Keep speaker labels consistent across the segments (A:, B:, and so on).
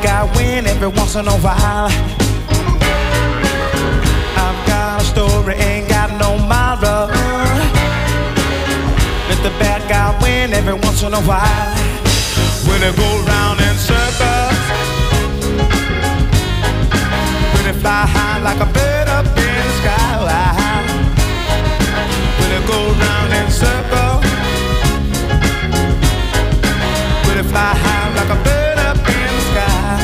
A: guy win every once in a while. I've got a story, ain't got no moral. Let the bad guy win every once in a while. When it go round in circles, when it fly high like a bird up in the sky. When it go round in circles, when it fly high like a bird up in the sky.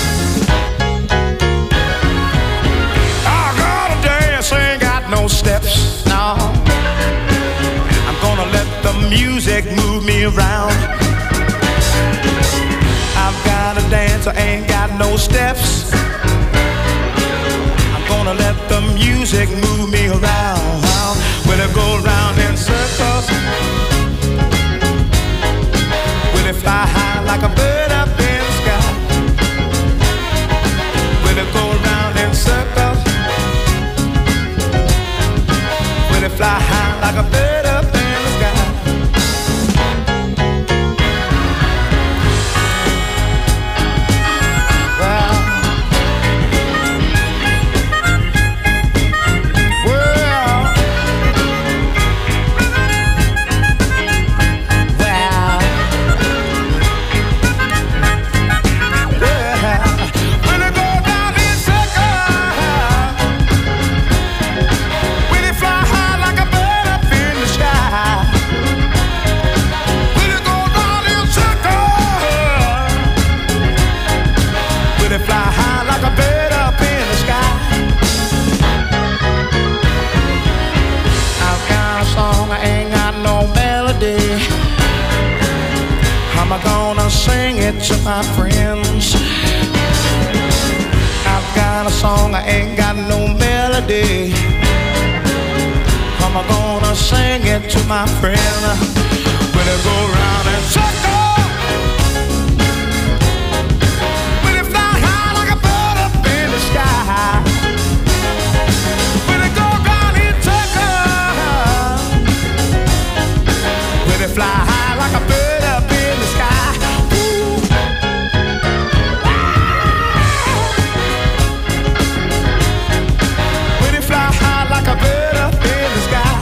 A: I gotta dance, ain't got no steps, no. I'm gonna let the music move me around. I've got to dance, I ain't got no steps. I'm gonna let the music move me around. When it go round in circles, when it fly high like a bird up in the sky. When it go round in circles, when it fly high like a bird up in the sky. I'm gonna sing it to my friends. I've got a song, I ain't got no melody. I'm gonna sing it to my friend. When it go round in circles, when it fly high like a bird up in the sky. When it go round in circles, when it fly high like a bird up in the sky. When it fly high like a bird up in the sky.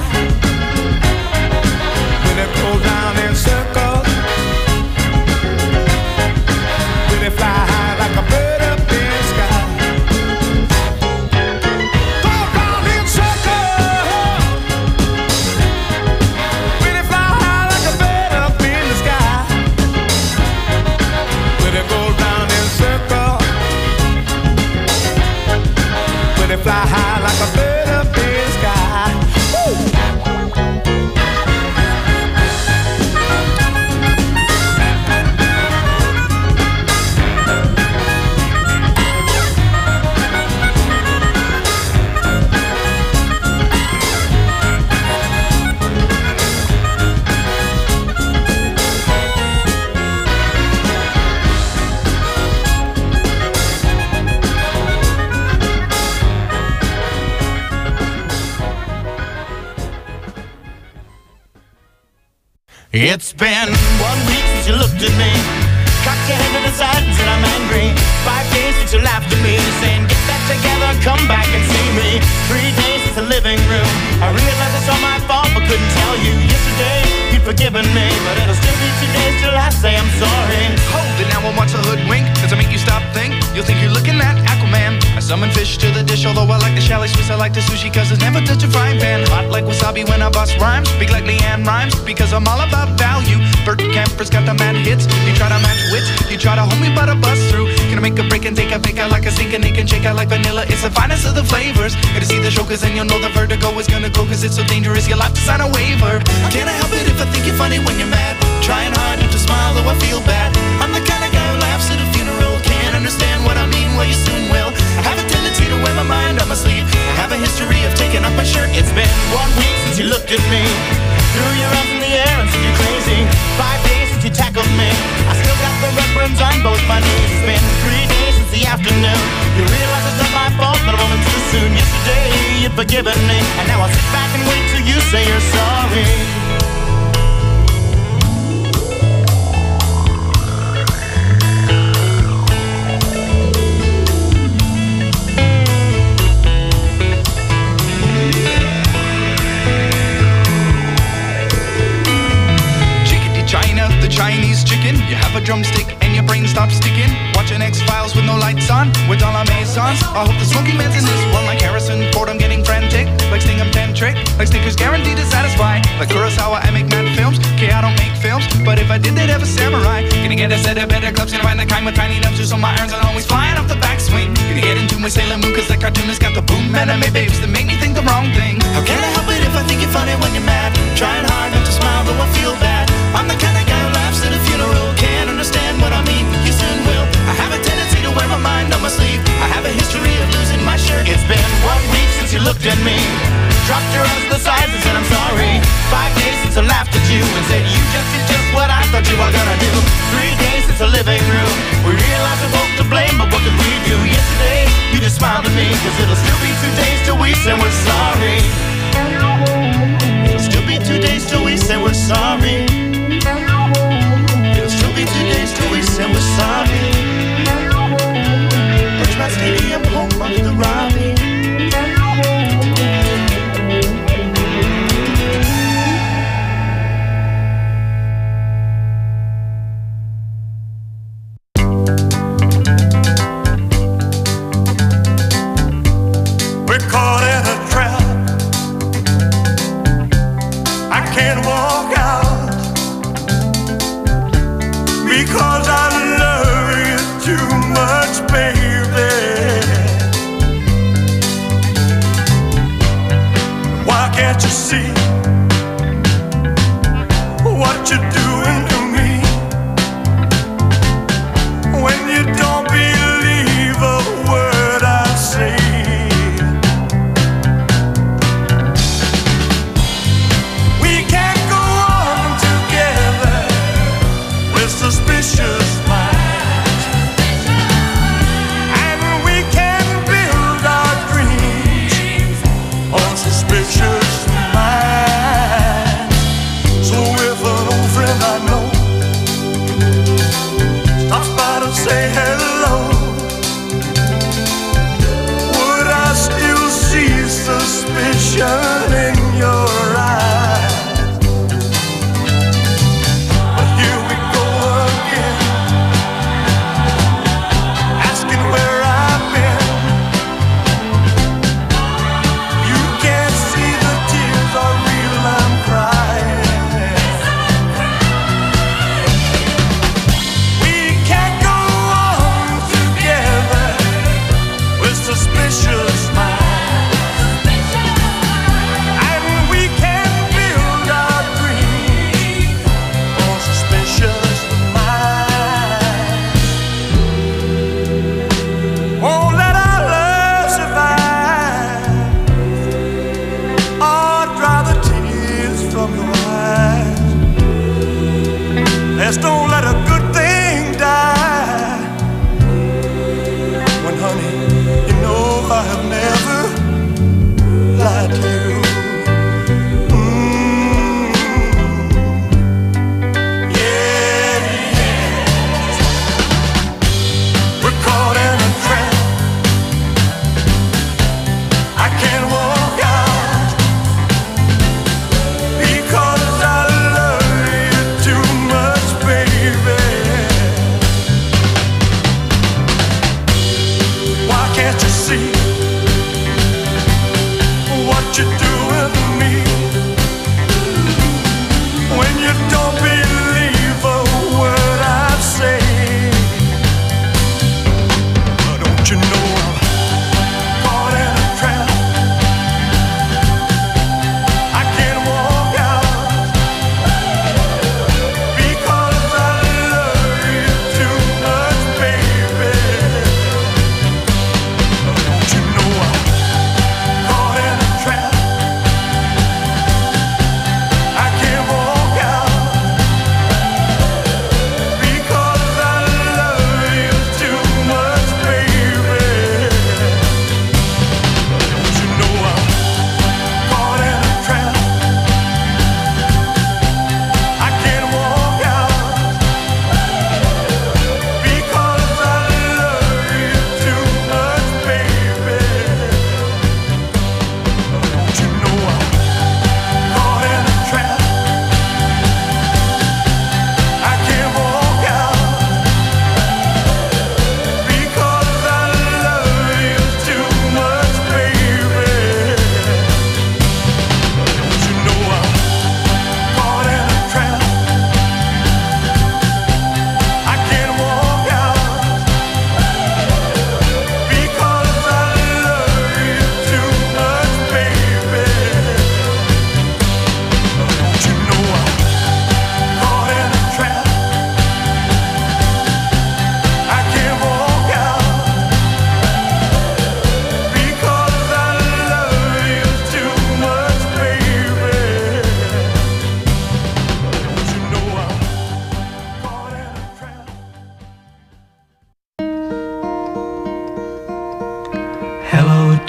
A: When it go round in circles, when it fly high like a bird up in the sky. Go round in circles, when it fly high like a bird up in the sky. When it go round in circles, when it fly high like a bird up in the sky. Woo!
B: It's been 1 week since you looked at me, cocked your head to the side and said I'm angry. 5 days since you laughed at me, saying get back together, come back and see me. 3 days since the living room, I realized it's all my fault but couldn't tell you. Yesterday you'd forgiven me, but it'll still be 2 days till I say I'm sorry.
C: Hold it, now I want to hoodwink. Does it make you stop think? You'll think you're looking at Aquaman. I summon fish to the dish, although I like the chalet Swiss, I like the sushi, cause it's never touch a frying pan. Hot like wasabi when I bust rhymes, speak like Leanne Rhymes, because I'm all about value. Bert Kemper's got the mad hits. You try to match wits, you try to hold me but I bust through. Can I make a break and take a pick? I like a sink and can shake, I like vanilla. It's the finest of the flavors. Gotta see the show cause then you'll know the vertigo is gonna go, cause it's so dangerous you'll have to sign a waiver. Can't I help it if I think you're funny when you're mad? Trying hard not to smile though I feel bad. I'm the kind of guy who laughs at a funeral. Can't understand what I mean, well you soon will. I have a tendency to wear my mind on my sleeve. I have a history of taking off my shirt.
B: It's been 1 week since you looked at me, threw your arms in the air and said you're crazy. 5 days since you tackled me, I still got the red burns on both my knees. It's been 3 days since the afternoon, you realize it's not my fault but I'm only too soon. Yesterday you'd forgiven me, and now I'll sit back and wait till you say you're sorry.
C: lights on with all our maisons. I hope the smoking man's in this one like Harrison Ford. I'm getting frantic, like Sting, I'm 10 trick, like Snickers guaranteed to satisfy. Like Kurosawa, I make mad films. Okay, I don't make films, but if I did, they'd have a samurai. Gonna get a set of better clubs, gonna find the kind with tiny nubs, so my irons are always flying off the backswing. Gonna get into my Sailor Moon, cause the cartoonist got the boom anime babes that make me think the wrong thing.
B: How can I help it if I think you're funny when you're mad? Trying hard not to smile, though I feel bad. I'm the kind of guy who laughs at a funeral. Can't understand what I mean, you soon will. I have a tendency to wear my mind on my sleeve. I have a history of losing my shirt. It's been 1 week since you looked at me, dropped your arms to the sides and said I'm sorry. 5 days since I laughed at you and said you just did just what I thought you were gonna do. 3 days since the living room, we realized we're both to blame, but what could we do? Yesterday, you just smiled at me, cause it'll still be 2 days till we say we're sorry. It'll still be 2 days till we say we're sorry. It'll still be 2 days till we say we're sorry. Push my stadium home of the Robbie.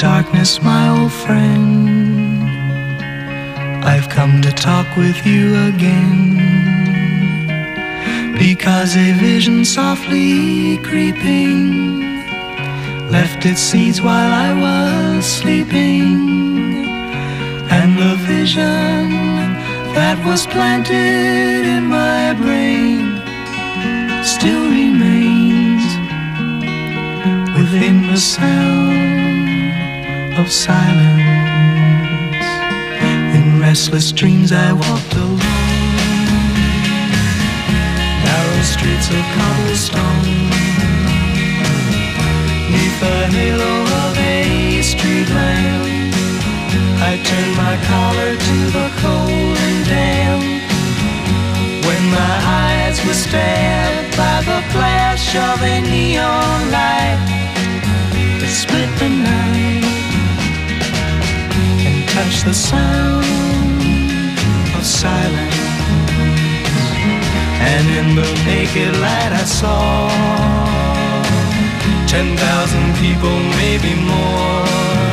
D: darkness, my old friend, I've come to talk with you again, because a vision softly creeping left its seeds while I was sleeping, and the vision that was planted in my brain still remains within the sound of silence. In restless dreams I walked alone, narrow streets of cobblestone, neath the halo of a street lamp. I turned my collar to the cold and damp, when my eyes were stabbed by the flash of a neon light that split the night and touched the sound of silence. And in the naked light I saw 10,000 people, maybe more,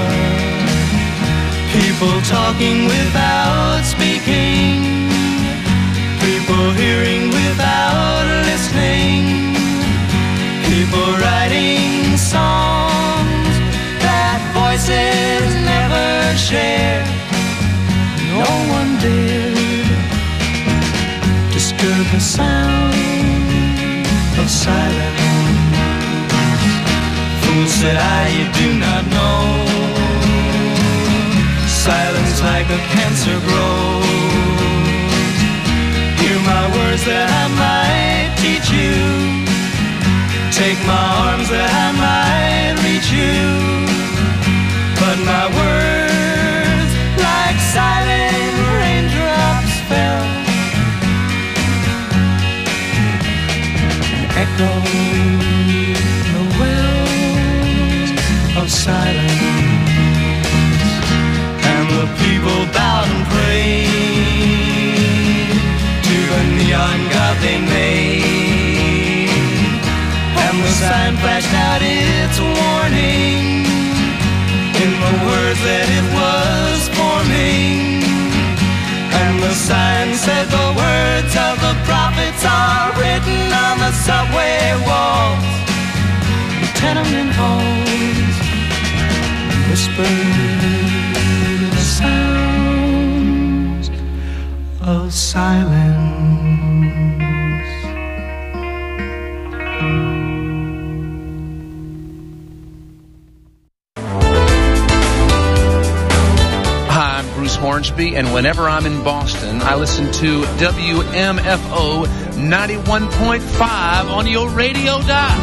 D: people talking without speaking, people hearing without listening, people writing songs that voices never share. No one dared disturb the sound of silence. Fool, said I, you do not know, silence like a cancer grows. Hear my words that I might teach you, take my arms that I might reach you, but my words like silent raindrops fell and echoed the wells of silence. And the people bowed and prayed to the neon god they made, and the sign flashed out its warning in the words that it was forming. And the sign said the words of the prophets are written on the subway walls, the tenement halls, whispered the sounds of silence.
E: Hornsby, and whenever I'm in Boston, I listen to WMFO 91.5 on your radio dial.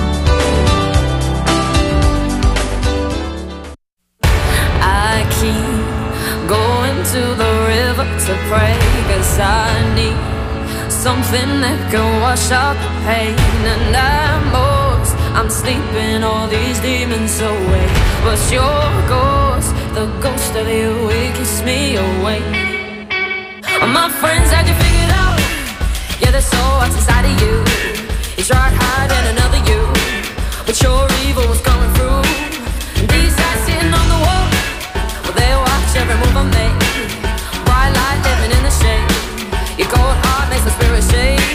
F: I keep going to the river to pray, 'cause I need something that can wash out the pain. And I'm sleeping all these demons away, but your ghost, the ghost of you, it keeps me awake. My friends had you figured out, yeah, there's so what's inside of you. You tried hiding another you, but your evil was coming through. And these guys sitting on the wall, well, they watch every move I make. Bright light living in the shade, your cold heart makes the spirit shake.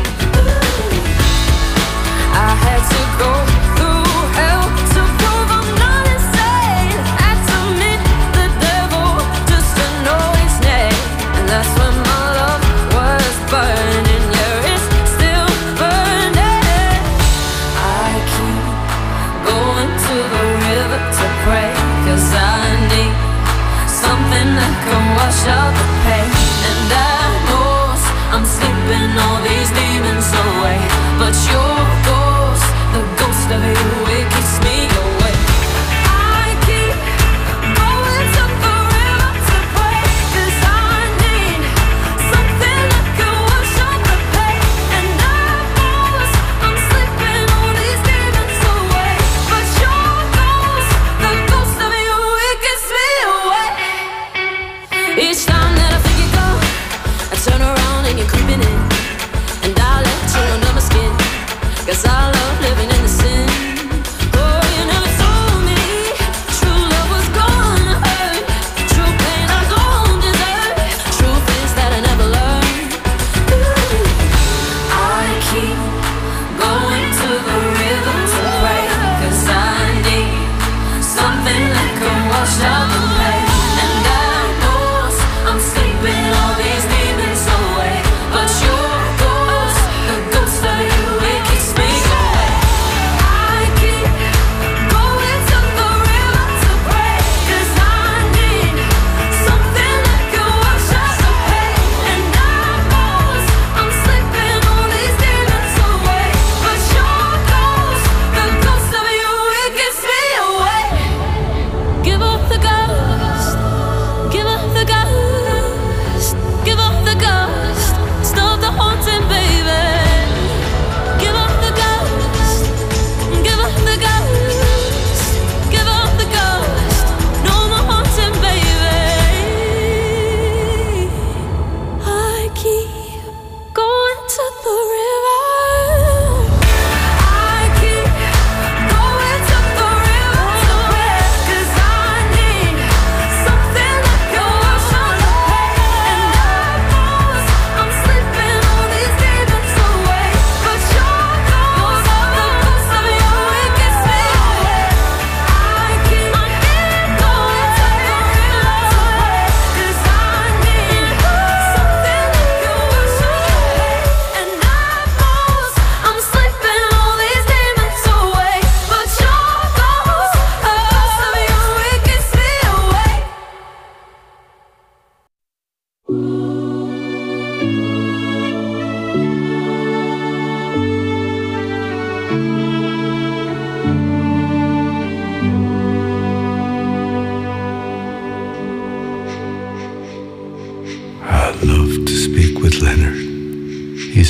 F: I had to go through hell to prove I'm not insane. Had to meet the devil just to know his name. And that's when my love was burning. Yeah, it's still burning. I keep going to the river to pray, 'cause I need something that can wash out the pain. And I know I'm sleeping all these demons away, but your ghost, the ghost of you, it keeps me awake. I keep going to the river to pray, 'cause I need something that can wash out the pain. And I know I'm sleeping all these demons away, but your ghost, the ghost of you, it keeps me awake. Each time that I think you go, I turn around and you're creeping in, and I let you under my skin, 'cause I love living in the sin.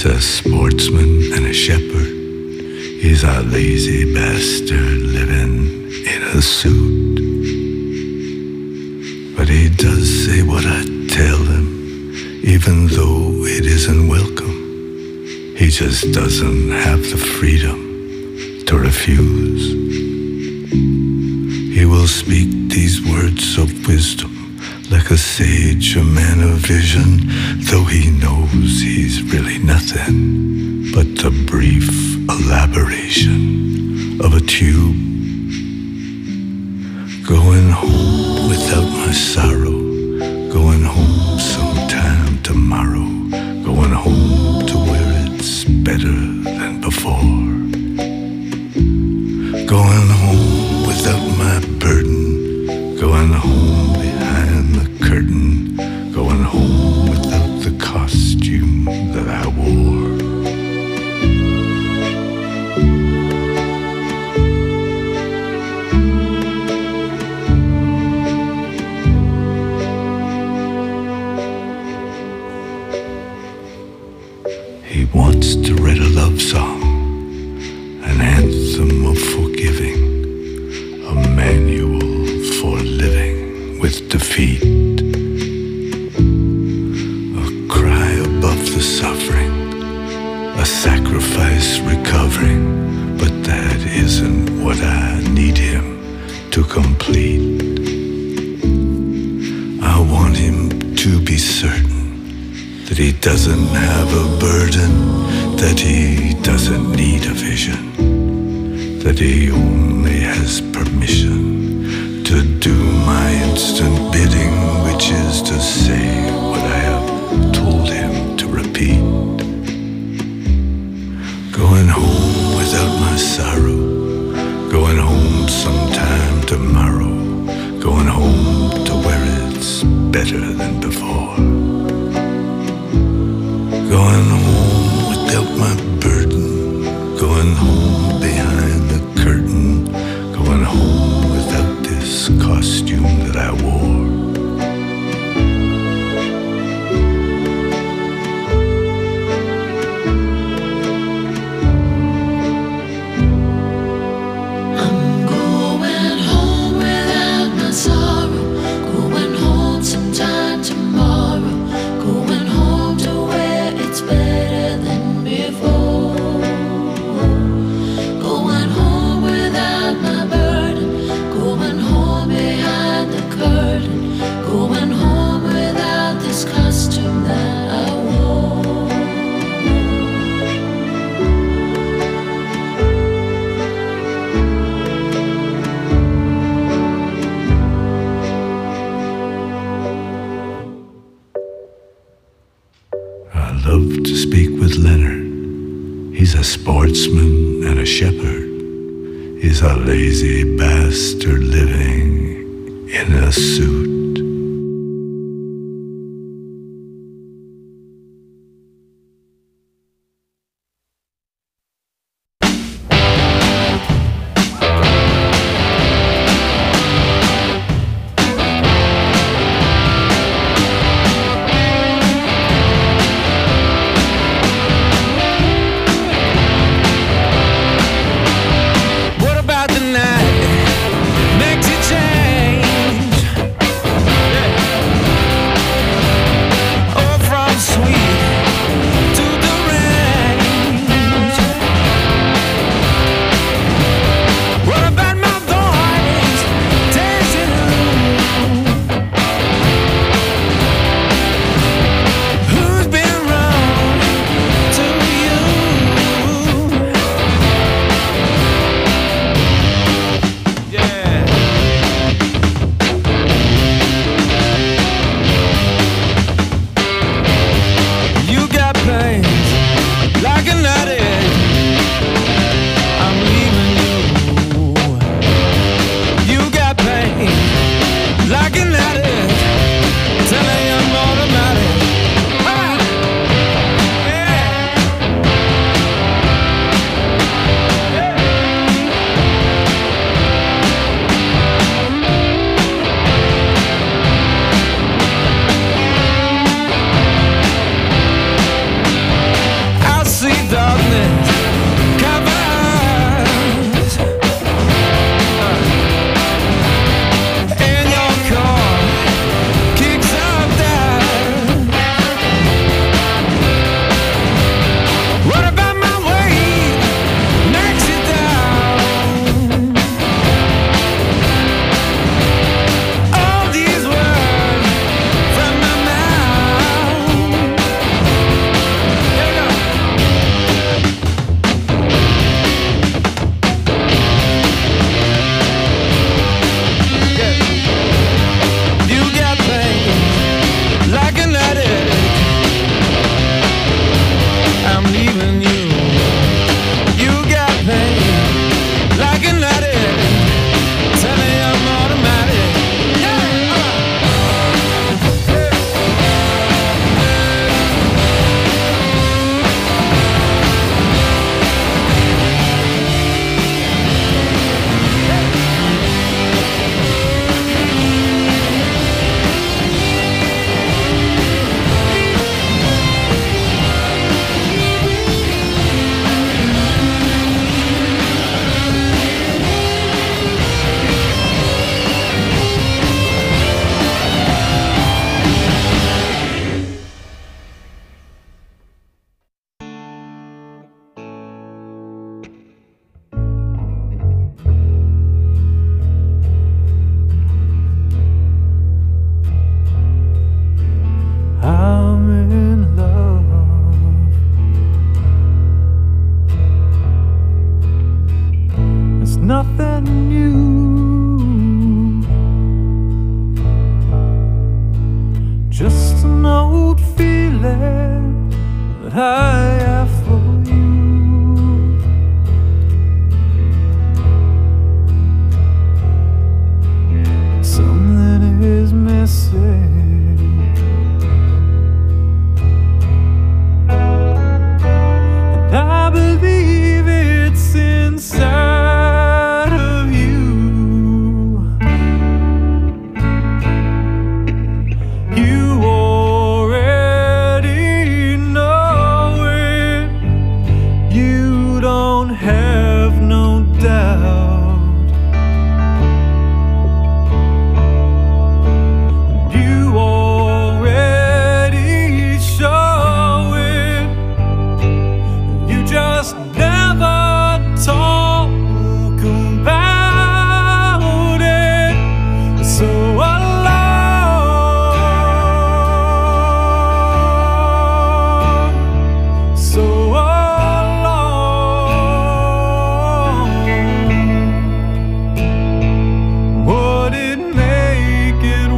A: a sportsman and a shepherd. He's a lazy bastard living in a suit. But he does say what I tell him, even though it isn't welcome. He just doesn't have the freedom to refuse. He will speak these words of wisdom like a sage, a man of vision, though he knows he's really nothing but the brief elaboration of a tube. Going home without my sorrow, going home sometime tomorrow, going home to where it's better than before. Going home without my burden, going home behind the curtain, going home without the costume that I wore. He wants to write a love song, an anthem of forgiving, a manual for living with defeat, a cry above the suffering, a sacrifice recovering, but that isn't what I need him to complete. I want him to be certain that he doesn't have a burden, that he doesn't need a vision, that he only has permission to do my instant bidding, which is to say what I have told him to repeat. Going home without my sorrow, going home sometime tomorrow, going home to where it's better than before. Going home without my burden, going home behind the curtain, going home without this costume that I wore.
G: I'm going home without my sorrow, going home sometime tomorrow, going home to where it's better than before. Going home without my burden, going home behind the curtain, going home without this costume that I wore.
A: I love to speak with Leonard. He's a sportsman and a shepherd. He's a lazy bastard living in a suit.
D: What about the night makes you change?
H: nothing new. Just an old feeling that I have for you. Something is missing. And I believe it's inside of you. You already know it. You don't have no doubt. You already show it. You just never talk about it. So alone, so alone. Would it make it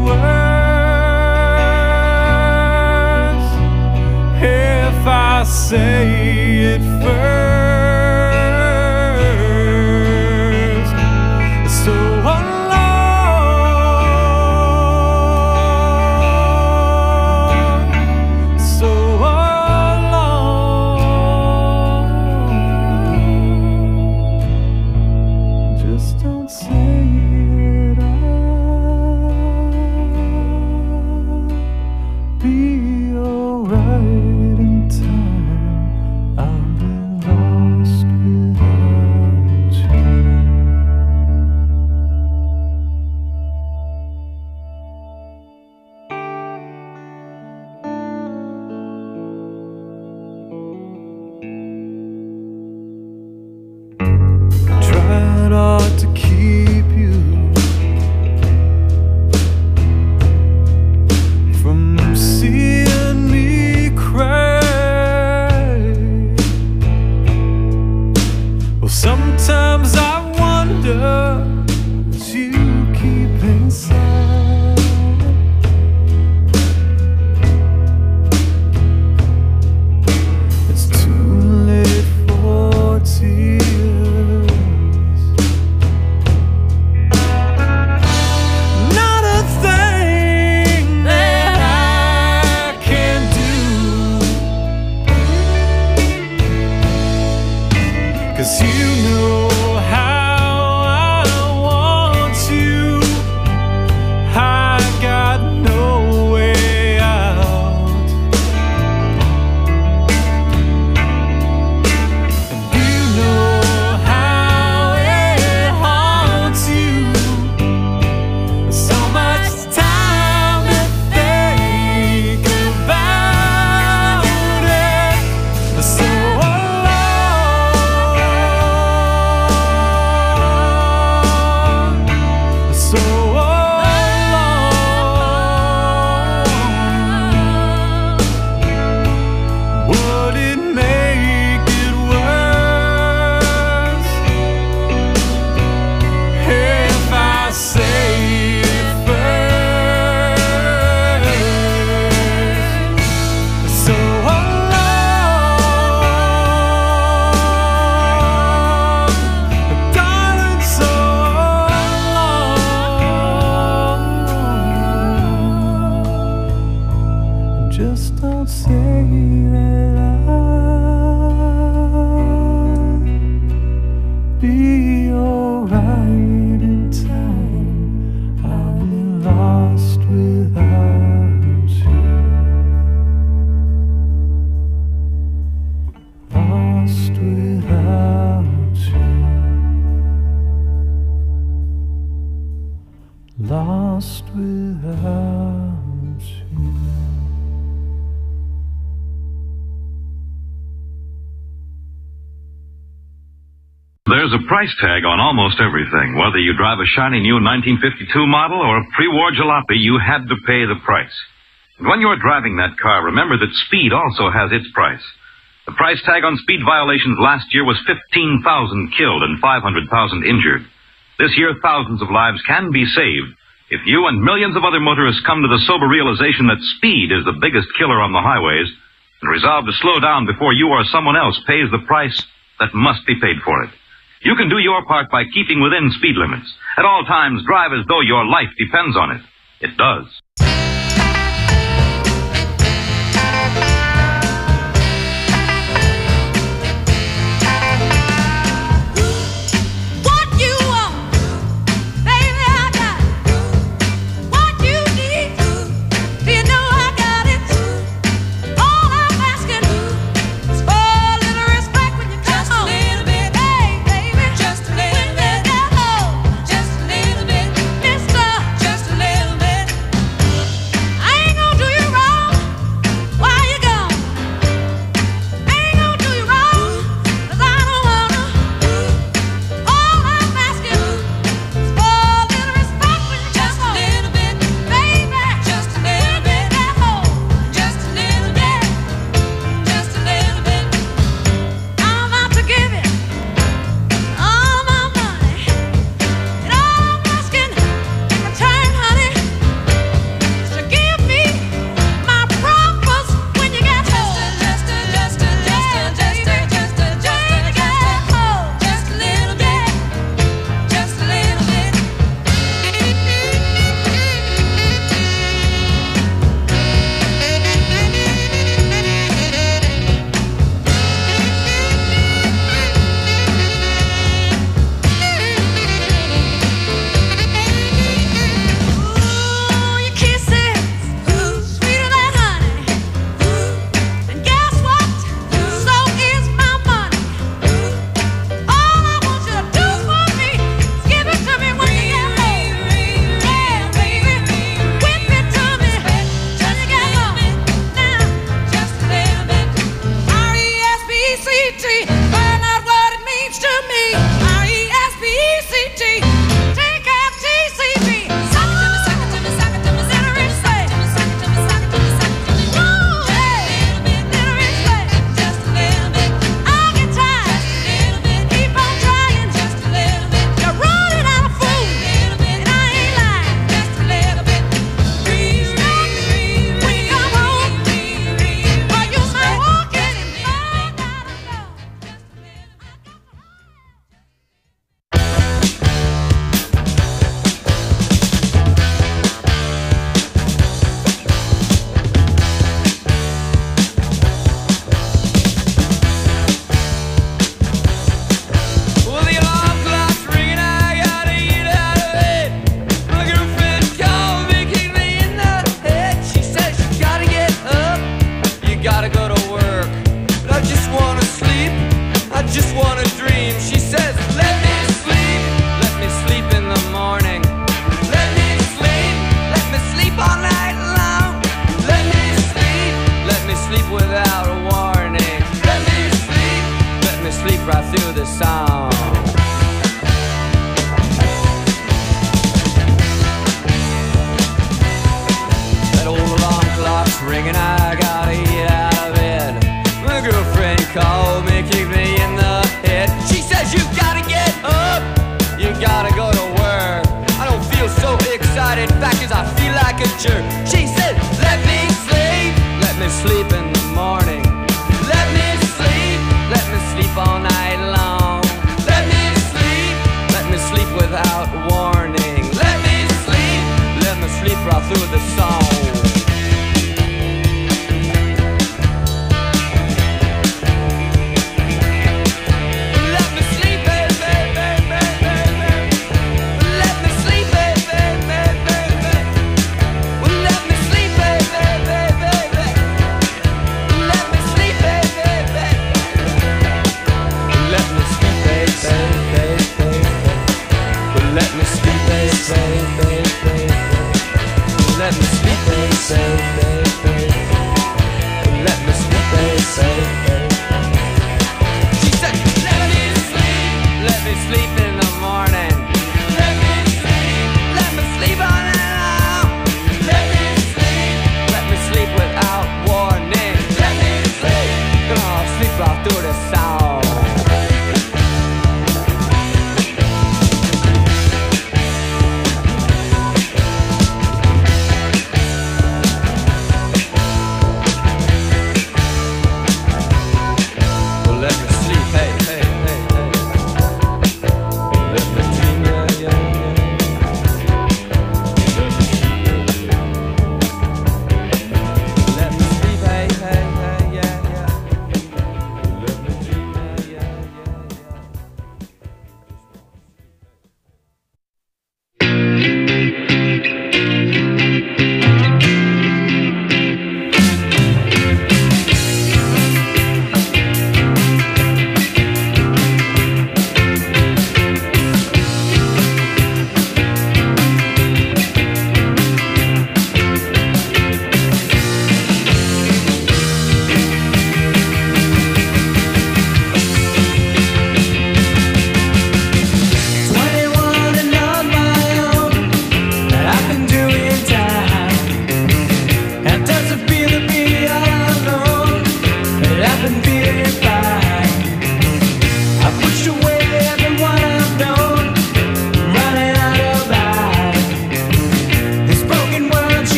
H: worse if I say it first? So alone, so alone. Just don't say it. I'll be alright in time. I'll be lost without you. Tried hard to keep you from seeing me cry. Well, sometimes I wonder what you keep inside. It's too late for tears. Not a thing that I can do, 'cause you know how I want you. I got no way out. And you know how it haunts you. So much time to think about it. So alone, so alone. Would it make it worse if I say it first? So alone, darling, so alone. Just don't say that I'll be alright in time. I'll be lost without you. Lost without you. Lost without you.
I: There's a price tag on almost everything. Whether you drive a shiny new 1952 model or a pre-war jalopy, you had to pay the price. And when you're driving that car, remember that speed also has its price. The price tag on speed violations last year was 15,000 killed and 500,000 injured. This year, thousands of lives can be saved if you and millions of other motorists come to the sober realization that speed is the biggest killer on the highways and resolve to slow down before you or someone else pays the price that must be paid for it. You can do your part by keeping within speed limits. At all times, drive as though your life depends on it. It does.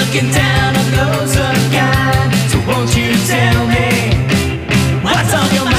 D: Looking down on those unkind. So won't you tell me what's on your mind?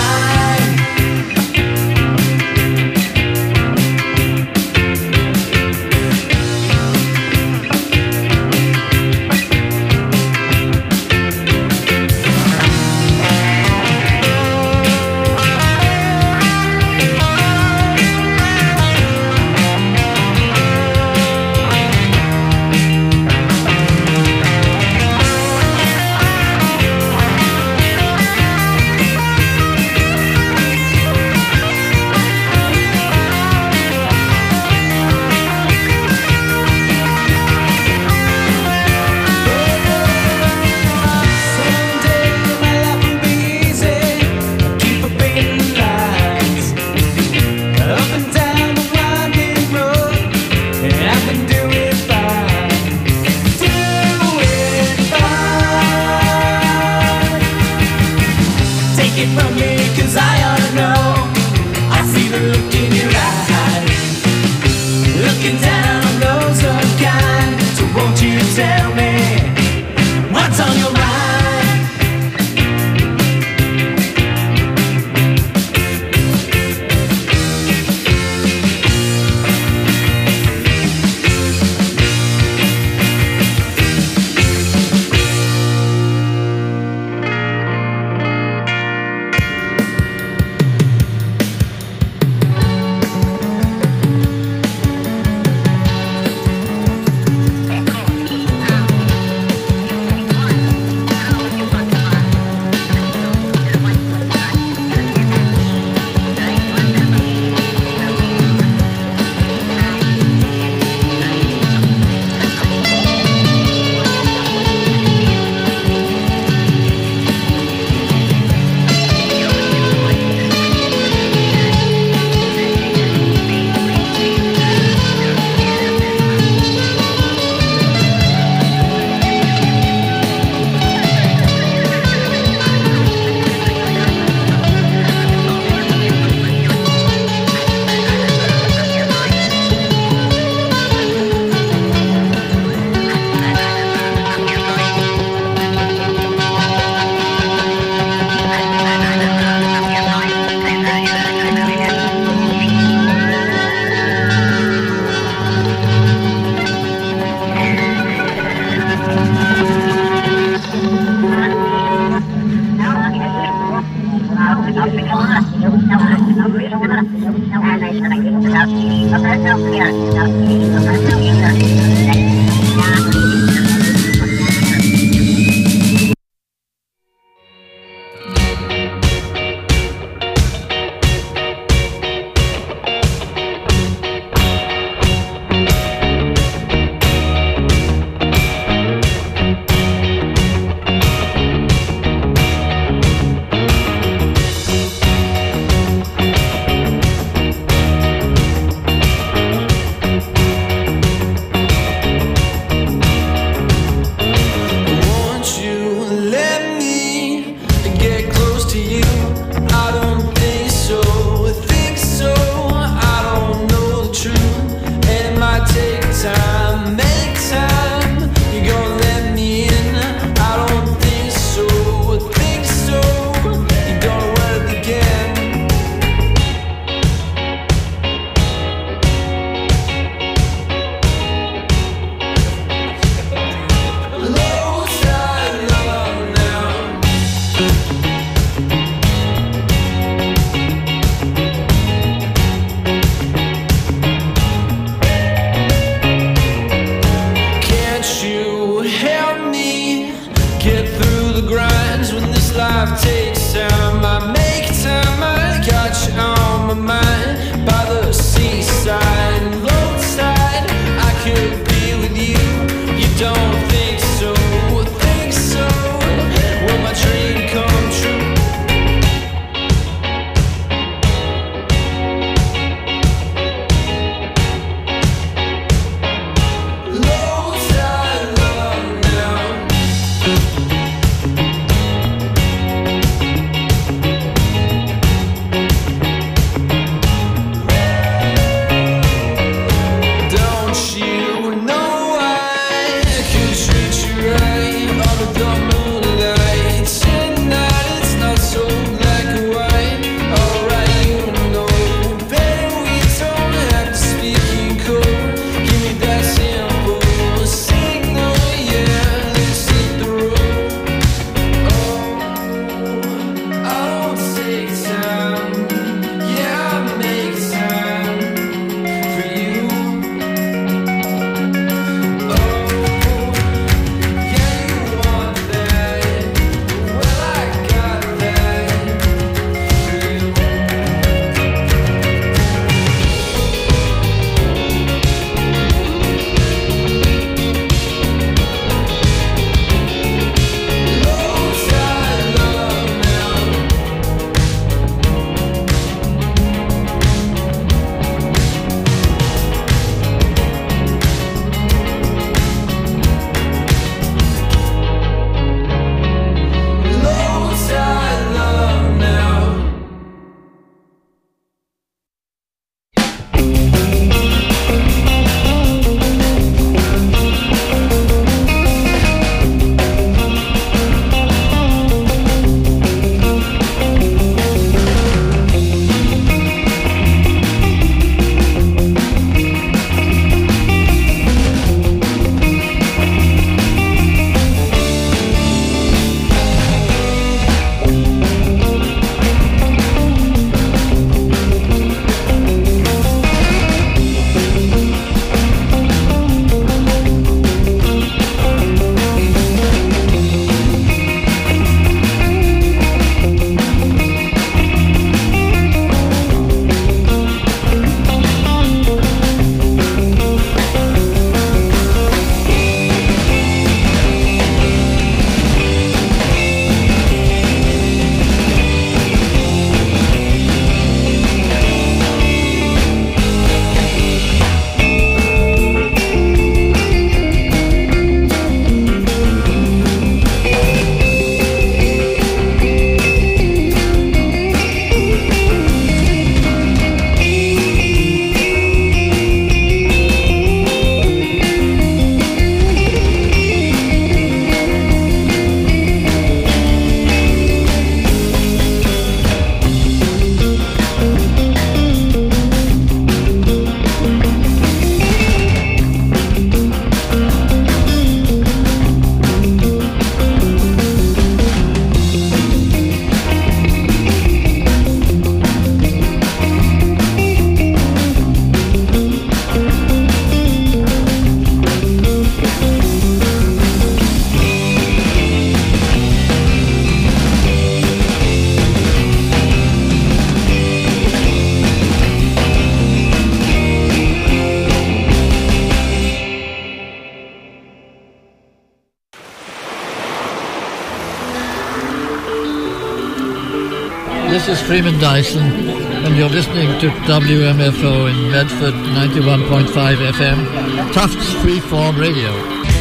J: This is Freeman Dyson, and you're listening to WMFO in Medford, 91.5 FM, Tufts Freeform Radio.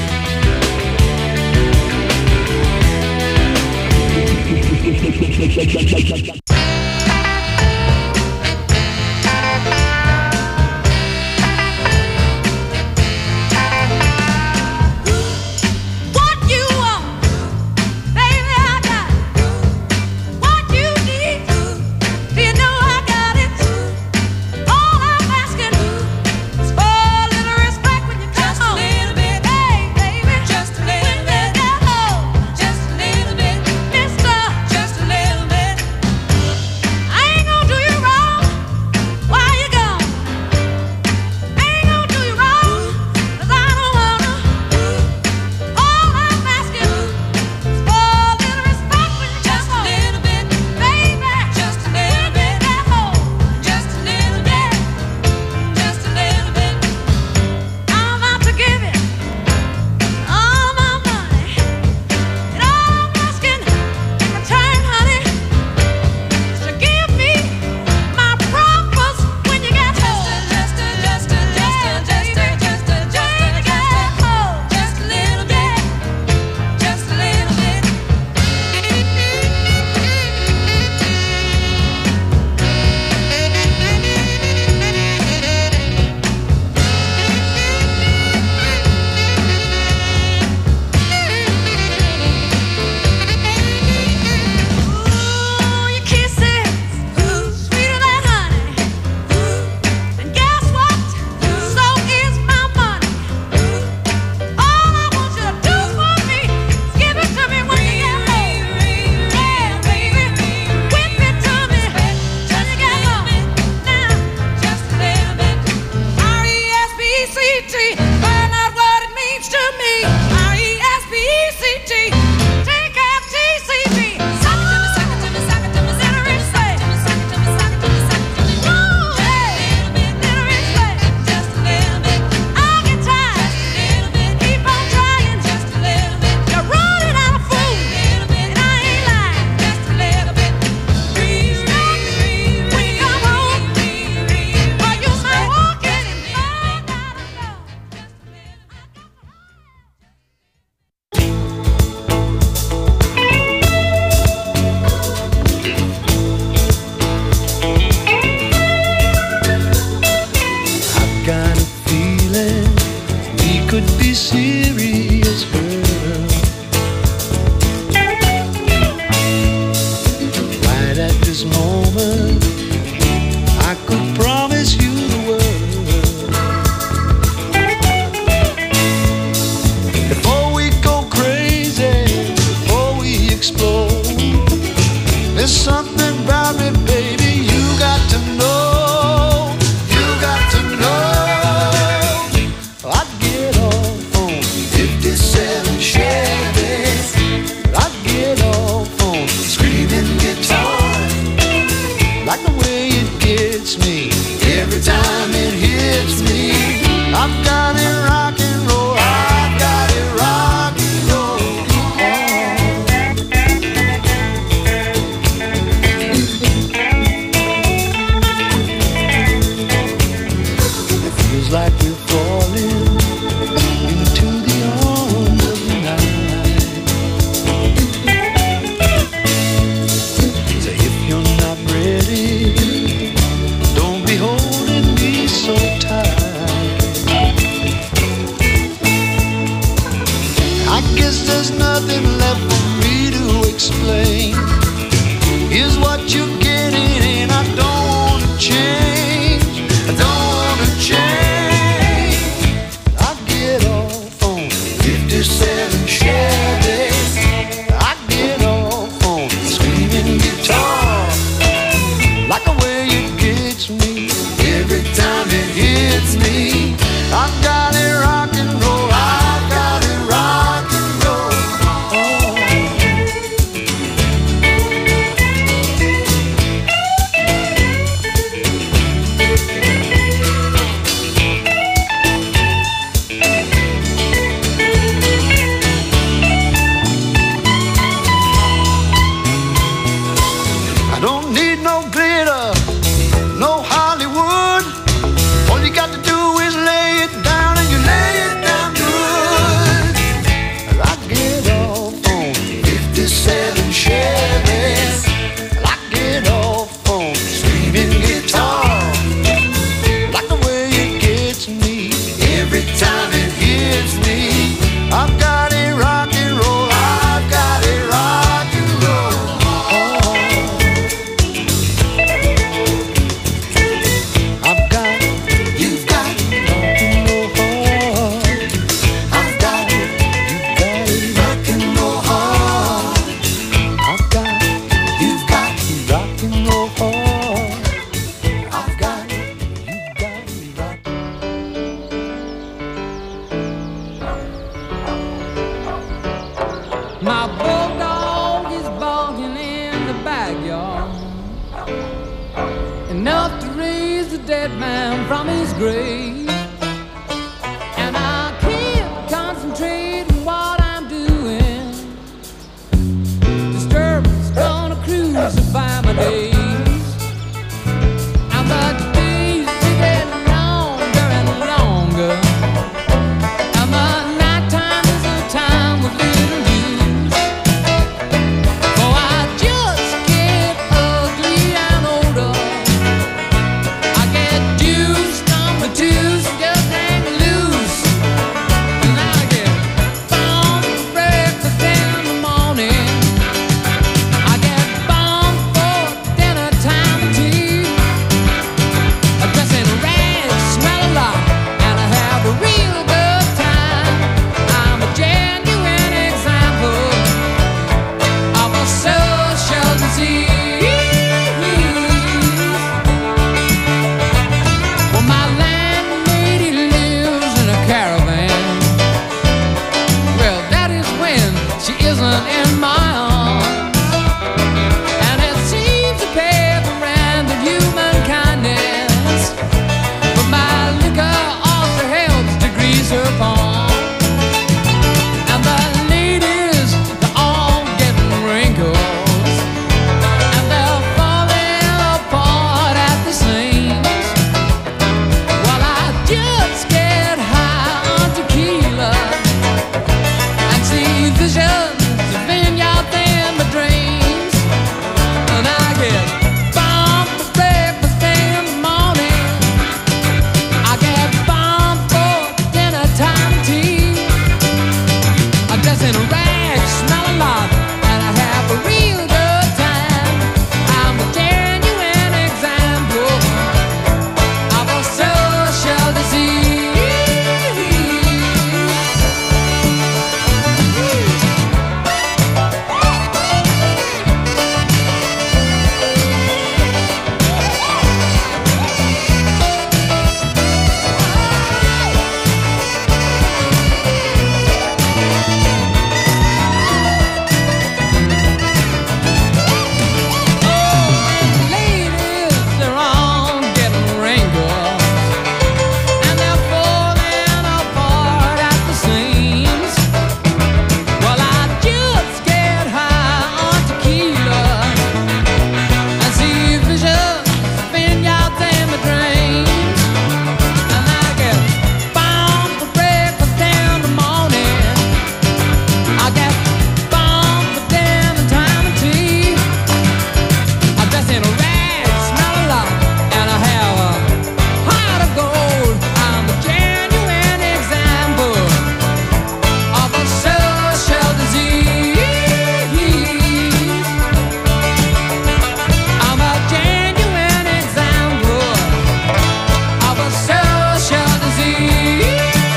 D: There's something about me, baby, you got to know. You got to know. I get off on 57.
K: My bulldog is barking in the backyard, enough to raise the dead man from his grave. And I can't concentrate on what I'm doing. Disturbance gonna crucify my days. And the days they get longer and longer, and the nighttime is a time with little use. For I just get ugly and older. I get juiced on the juice, just hang loose. And I get bombed for breakfast in the morning. I get bombed for dinner time tea. I dress in rags, smell a lot, and I have a real good time. I'm a genuine example of a social disease. Well, my landlady lives in a caravan. Well, that is when she isn't in my arms. And it seems to pay the rent of human kindness. But my liquor also helps to grease her palm. And the ladies, they're all getting wrinkles, and they're falling apart at the seams. While I just get high on tequila and see visions of vineyards in my dreams. And I get bombed for breakfast in the morning. I get bombed for dinner time tea. I dress in rags, smell a lot, and I have a real good time. I'm a genuine example of a social disease. Ladies, they're all getting wrinkles, and they're falling apart at the seams. Well, I just get high on tequila and see visions of vineyards in my dreams. And I get bombed for breakfast in the morning. I get bombed for dinner time and tea. I dress in rags, smell a lot, and I have a heart of gold. I'm a genuine example of a social disease. I'm a genuine example of a social disease.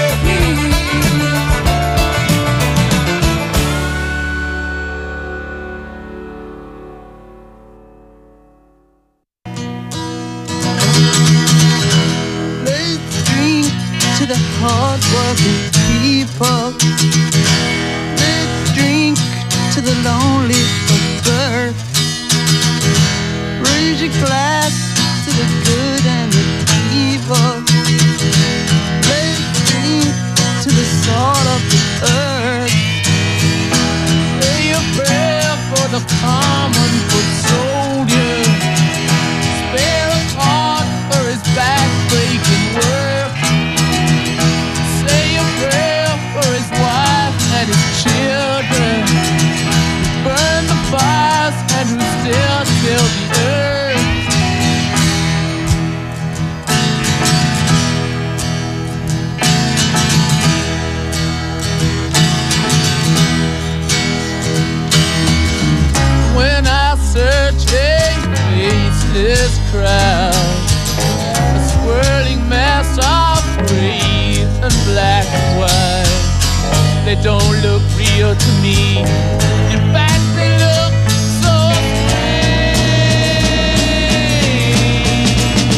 D: Let's drink to the hard-working people. Let's drink to the lonely of birth. Raise your glass to the good and the evil. Let's drink to the salt of the earth. Say a prayer for the common foot soldier. Spare a heart for his back-breaking work. Say a prayer for his wife and his children, who burn the fires and who still till the earth. When I search a faceless crowd, a swirling mess of gray and black and white, they don't look real to me. In fact, they look so strange.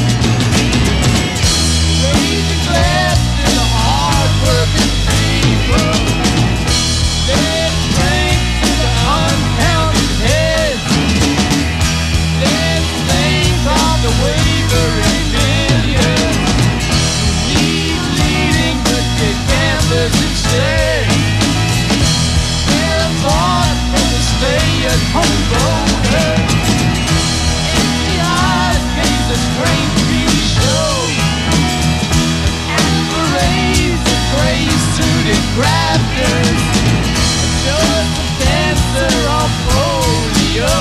D: Raise your glass to the hard-working people. Let's drink to
K: grafters, just a dancer on polio.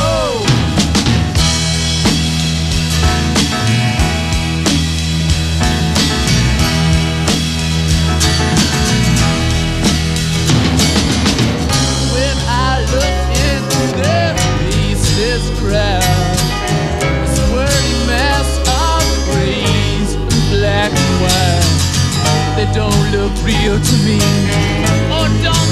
K: When I look into their faceless crowd, a swirly mass of grays and black and white, they don't look real to me, or don't